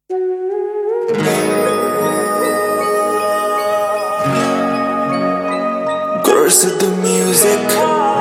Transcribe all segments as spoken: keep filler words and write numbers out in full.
Curse of the music.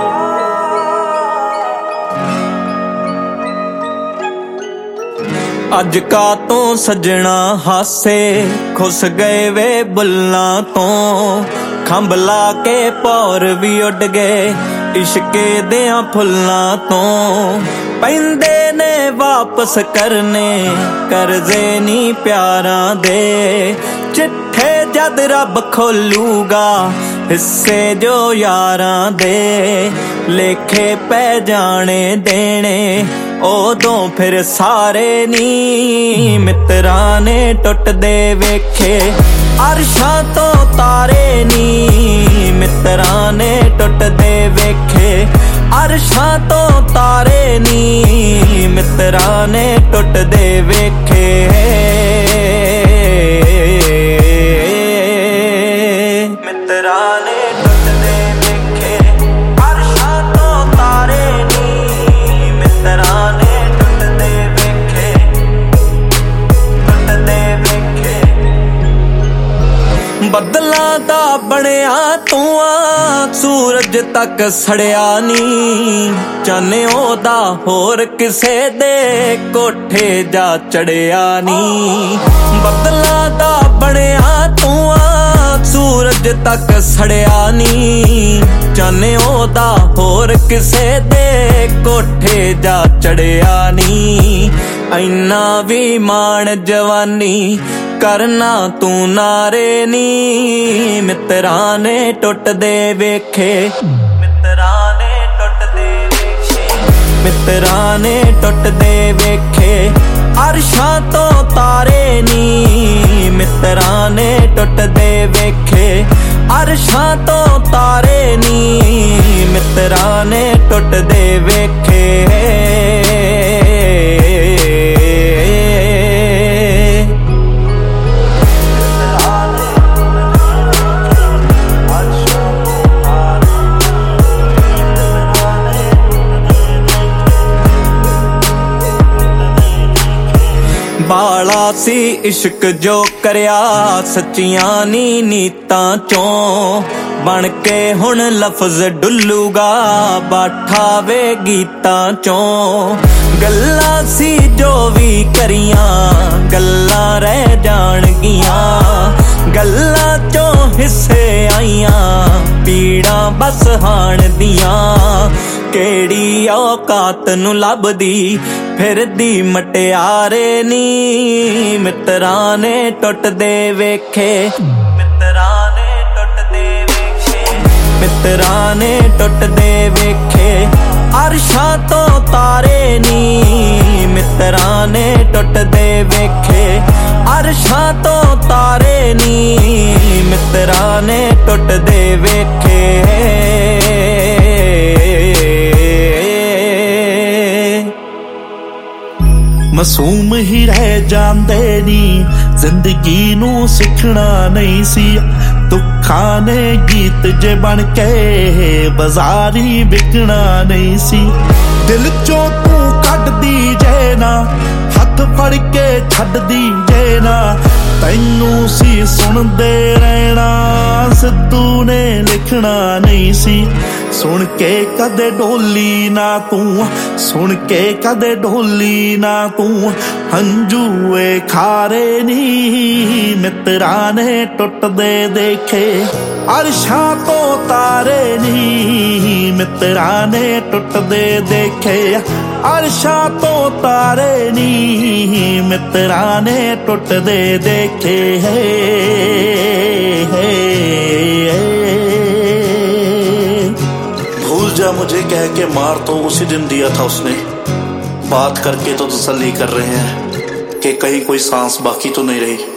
ਅੱਜ ਕਾ ਤੋਂ ਸਜਣਾ ਹਾਸੇ ਖੁੱਸ ਗਏ ਵੇ ਬੁੱਲਾਂ ਤੋਂ, ਖੰਭ ਲਾ ਕੇ ਪੌਰ ਵੀ ਉੱਡ ਗਏ ਇਸ਼ਕੇ ਦਿਆਂ ਫੁੱਲਾਂ ਤੋਂ। ਪੈਂਦੇ ਨੇ ਵਾਪਸ ਕਰਨੇ ਕਰਜ਼ੇ ਨੀ ਪਿਆਰਾਂ ਦੇ, ਚਿੱਠੇ ਜਦ ਰੱਬ ਖੋਲੂਗਾ ਹਿੱਸੇ ਜੋ ਯਾਰਾਂ ਦੇ। ਲੇਖੇ ਪੈ ਜਾਣੇ ਦੇਣੇ ਉਦੋਂ ਫਿਰ ਸਾਰੇ ਨੀ, ਮਿੱਤਰਾਂ ਨੇ ਟੁੱਟਦੇ ਵੇਖੇ ਅਰਸ਼ਾਂ ਤੋਂ ਤਾਰੇ ਨੀ। ਮਿੱਤਰਾਂ ਨੇ ਟੁੱਟਦੇ ਵੇਖੇ ਅਰਸ਼ਾਂ ਤੋਂ ਤਾਰੇ ਨੀ, ਮਿੱਤਰਾਂ ਨੇ ਟੁੱਟਦੇ ਵੇਖੇ। ਮਿੱਤਰਾਂ ਨੇ ਟੁੱਟਦੇ ਵੇਖੇ ਅਰਸ਼ਾਂ ਤੋਂ ਤਾਰੇ ਨੀ, ਮਿੱਤਰਾਂ ਨੇ ਟੁੱਟਦੇ ਵੇਖੇ ਟੁੱਟਦੇ ਵੇਖੇ। ਬੱਦਲਾਂ ਦਾ ਬਣਿਆ ਤੂੰ ਆ, ਸੂਰਜ ਤੱਕ ਸੜਿਆ ਨੀ, ਚੰਨ ਉਹਦਾ ਹੋਰ ਕਿਸੇ ਦੇ ਕੋਠੇ ਜਾ ਚੜਿਆ ਨੀ। ਬੱਦਲਾਂ ਦਾ ਬਣਿਆ ਤੂੰ ਆ, ਸੂਰਜ ਤੱਕ ਸੜਿਆ ਨੀ, ਚੰਨ ਉਹਦਾ ਹੋਰ ਕਿਸੇ ਦੇ ਕੋਠੇ ਜਾ ਚੜਿਆ ਨੀ। ਇੰਨਾ ਵੀ ਮਾਣ ਜਵਾਨੀ ਕਰਨਾ ਤੂੰ ਨਾਰੇ ਨੀ, ਮਿੱਤਰਾਂ ਨੇ ਟੁੱਟਦੇ ਵੇਖੇ ਮਿੱਤਰਾਂ ਨੇ ਟੁੱਟਦੇ ਵੇਖੇ। ਮਿੱਤਰਾਂ ਨੇ ਟੁੱਟਦੇ ਵੇਖੇ ਅਰਸ਼ਾਂ ਤੋਂ ਤਾਰੇ ਨੀ, ਮਿੱਤਰਾਂ ਨੇ ਟੁੱਟਦੇ ਵੇਖੇ ਅਰਸ਼ਾਂ ਤੋਂ ਤਾਰੇ ਨੀ, ਮਿੱਤਰਾਂ ਨੇ ਟੁੱਟਦੇ ਵੇਖੇ। ਬਾਲਾ ਸੀ ਇਸ਼ਕ ਜੋ ਕਰਿਆ ਸੱਚੀਆਂ ਨੀ ਨੀਤਾਂ ਚੋਂ, ਬਣ ਕੇ ਹੁਣ ਲਫ਼ਜ਼ ਡੁੱਲੂਗਾ ਬਾਠਾ ਵੇ ਗੀਤਾਂ ਚੋਂ। ਗੱਲਾਂ ਸੀ ਜੋ ਵੀ ਕਰੀਆਂ ਗੱਲਾਂ ਰਹਿ ਜਾਣਗੀਆਂ, ਗੱਲਾਂ ਚੋਂ ਹਿੱਸੇ ਆਈਆਂ ਪੀੜਾਂ ਬਸ ਹਾਣ ਦੀਆਂ। ਕਿਹੜੀ ਔਕਾਤ ਨੂੰ ਲੱਭਦੀ ਫਿਰਦੀ ਮਟਿਆਰੇ ਨੀ, ਮਿੱਤਰਾਂ ਨੇ ਟੁੱਟਦੇ ਵੇਖੇ ਮਿੱਤਰਾਂ ਨੇ ਟੁੱਟਦੇ ਵੇਖੇ। ਮਿੱਤਰਾਂ ਨੇ ਟੁੱਟਦੇ ਵੇਖੇ ਅਰਸ਼ਾਂ ਤੋਂ ਤਾਰੇ ਨੀ, ਮਿੱਤਰਾਂ ਨੇ ਟੁੱਟਦੇ ਵੇਖੇ ਅਰਸ਼ਾਂ ਤੋਂ ਤਾਰੇ ਨੀ, ਮਿੱਤਰਾਂ ਨੇ ਟੁੱਟਦੇ ਵੇਖੇ। ਮਾਸੂਮ ਹੀ ਰਹਿ ਜਾਂਦੇ ਨੀ, ਜ਼ਿੰਦਗੀ ਨੂੰ ਸਿੱਖਣਾ ਨਹੀਂ ਸੀ। ਦੁੱਖਾਂ ਨੇ ਗੀਤ ਜੇ ਬਣ ਕੇ ਬਾਜ਼ਾਰੀ ਵਿਕਣਾ ਨਹੀਂ ਸੀ। ਦਿਲ ਚੋਂ ਤੂੰ ਕੱਢਦੀ ਜੇ ਨਾ, ਹੱਥ ਫੜ ਕੇ ਛੱਡਦੀ ਜੇ ਨਾ, ਤੈਨੂੰ ਸੀ ਸੁਣਦੇ ਰਹਿਣਾ ਸਿੱਧੂ ਨੇ ਲਿਖਣਾ ਨਹੀਂ ਸੀ। ਸੁਣ ਕੇ ਕਦੇ ਢੋਲੀ ਨਾ ਤੂੰ, ਸੁਣ ਕੇ ਕਦੇ ਢੋਲੀ ਨਾ ਤੂੰ, ਹੰਝੂਏ ਖਾਰੇ ਨੀ, ਮਿੱਤਰਾਂ ਨੇ ਟੁੱਟਦੇ ਦੇਖੇ ਅਰਸ਼ਾਂ ਤੋਂ ਤਾਰੇ ਨੀ, ਮਿੱਤਰਾਂ ਨੇ ਟੁੱਟਦੇ ਦੇਖੇ ਅਰਸ਼ਾਂ ਤੋਂ ਤਾਰੇ ਨੀ, ਮਿੱਤਰਾਂ ਨੇ ਟੁੱਟਦੇ ਦੇਖੇ। भूल जा मुझे कह के मार तो उसी दिन दिया था उसने, बात करके तो तसल्ली कर रहे हैं कि कहीं कोई सांस बाकी तो नहीं रही।